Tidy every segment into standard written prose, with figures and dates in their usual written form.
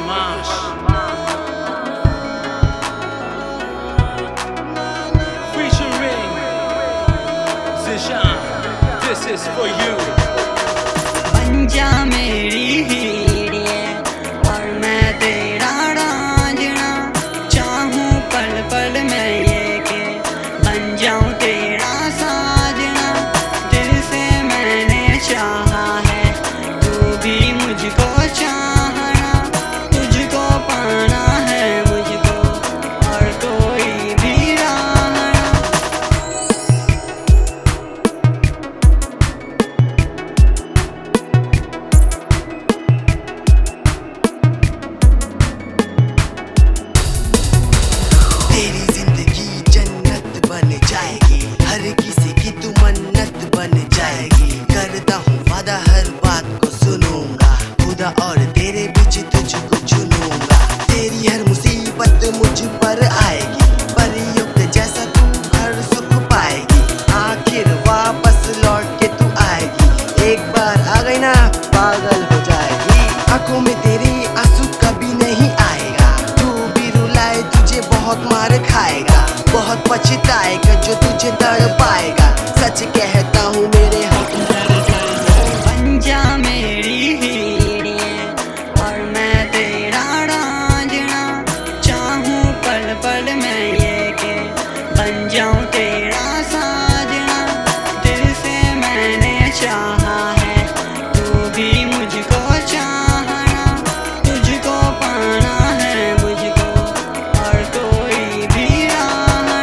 Badamas featuring Zishan. This is for you. बन जा मेरी हीरे और मैं तेरा रांझना, चाहूं पल पल मैं ये के बन जाऊं तेरा साजना। दिल से मैंने चाहा है, तू भी मुझको चाहना, तुझको पाना है मुझको और कोई भी राह ना। तेरी जिंदगी जन्नत बन जाएगी, हर किसी की तू मन्नत बन जाएगी। करता हूँ वादा हर बात को सुनूंगा, खुदा और तेरे बीच तुझको चुनूंगा। तेरी हर मुसीबत मुझ पर आएगी, परियों के जैसा तू हर सुख पाएगी। आखिर वापस लौट के तू आएगी, एक बार आ गई ना पागल हो जाएगी। आंखों में तेरी आंसू कभी नहीं आएगा, तू भी रुलाए तुझे बहुत मार खाएगा, बहुत पछताएगा जो तुझे तड़ पाएगा। सच कहता हूँ मेरे हक बन जा मेरी हीरे और मैं तेरा रांझना, चाहूं पल पल मैं ये के बन जाऊं तेरा साजना। दिल से मैंने चाहा है, तू भी मुझको चाहना, तुझको पाना है मुझको और कोई भी राह ना।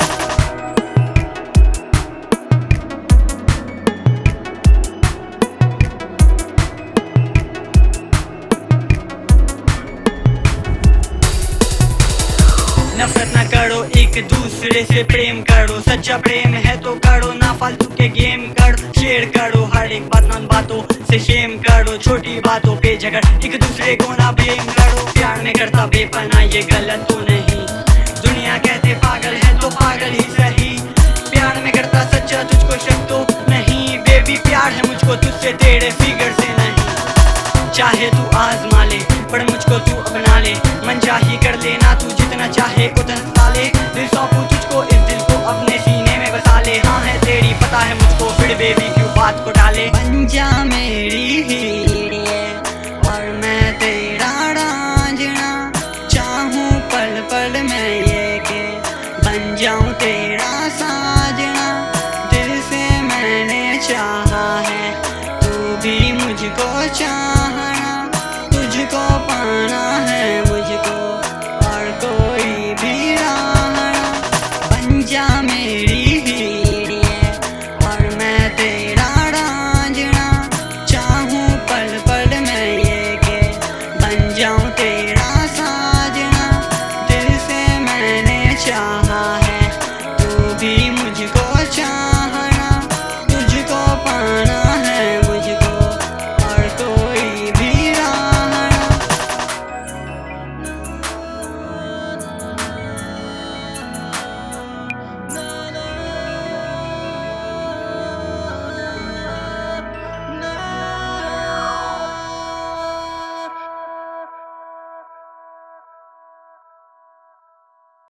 नफरत न करो, एक दूसरे से प्रेम करो, सच्चा प्रेम है तो करो ना फालतू के गेम करो। शेयर करो हर एक बात, नॉन बातों से शेम करो, छोटी बातों पे झगड़ एक दूसरे को ना ब्लेम करो। प्यार में करता बेपना ये गलत तो नहीं, दुनिया कहते पागल है तो पागल ही सही। प्यार में करता सच्चा तुझको शक तो नहीं, बेबी प्यार है मुझको तुझसे तेरे फिगर से नहीं। चाहे तू आजमा ले पर मुझको तू अपना ले, मन चाही कर लेना तू जितना चाहे उतना ले। दिल सौंपूं तुझको, इस दिल को अपने सीने में बसा ले। हाँ है तेरी पता है मुझको, फिर बेबी क्यों बात को डाले। बन जा मेरी हीरे और मैं तेरा रांझना, चाहूं पल पल मैं